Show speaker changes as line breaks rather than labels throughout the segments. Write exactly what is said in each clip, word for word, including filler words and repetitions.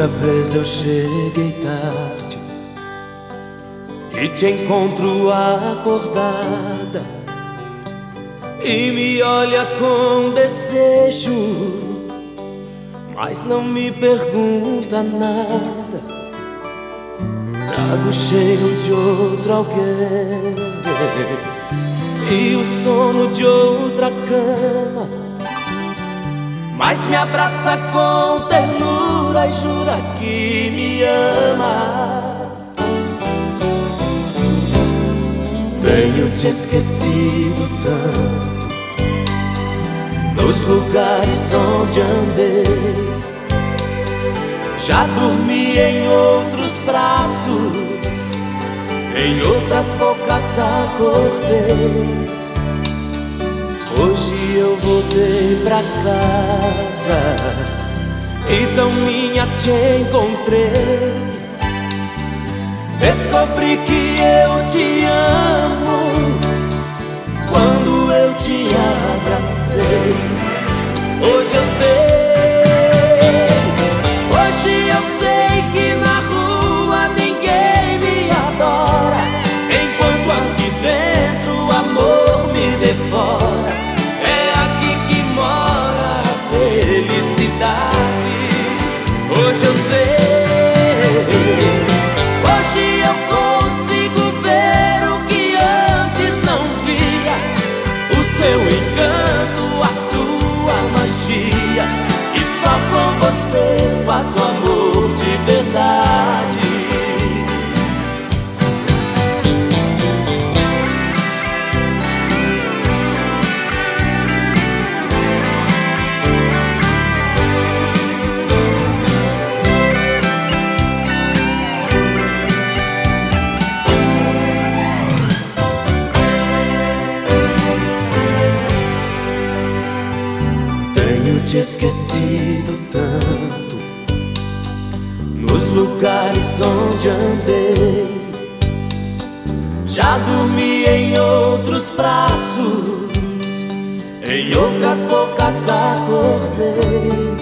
Outra vez eu cheguei tarde e te encontro acordada e me olha com desejo, mas não me pergunta nada. Trago o cheiro de outro alguém e o sono de outra cama, mas me abraça com ternura e jura que me ama. Tenho te esquecido tanto nos lugares onde andei, já dormi em outros braços, em outras bocas acordei. Hoje eu voltei pra casa e tão minha te encontrei. Descobri que eu te amo quando eu te abracei. Hoje eu sei, hoje eu sei que na rua ninguém me adora, enquanto aqui dentro o amor me devora. É aqui que mora a felicidade. Hoje eu sei, hoje eu consigo ver o que antes não via, o seu encanto, a sua magia, e só com você faço amor de verdade. Te esquecido tanto nos lugares onde andei, já dormi em outros braços, em outras bocas acordei.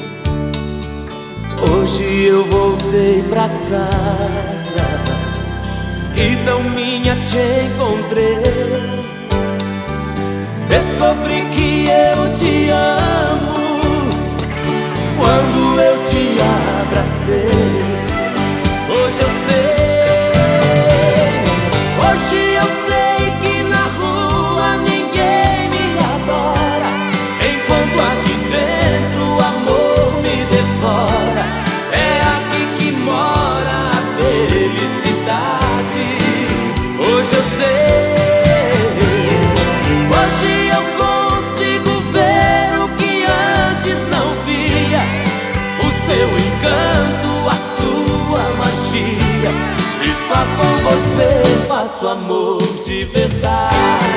Hoje eu voltei pra casa e tão minha te encontrei. Descobri que eu te amo quando eu te abracei. Hoje eu sei, hoje eu sei que na rua ninguém me adora, enquanto aqui dentro o amor me devora. É aqui que mora a felicidade. Hoje eu sei, hoje eu consigo ver o que antes não via, o seu encanto, a sua magia, e só com você faço amor de verdade.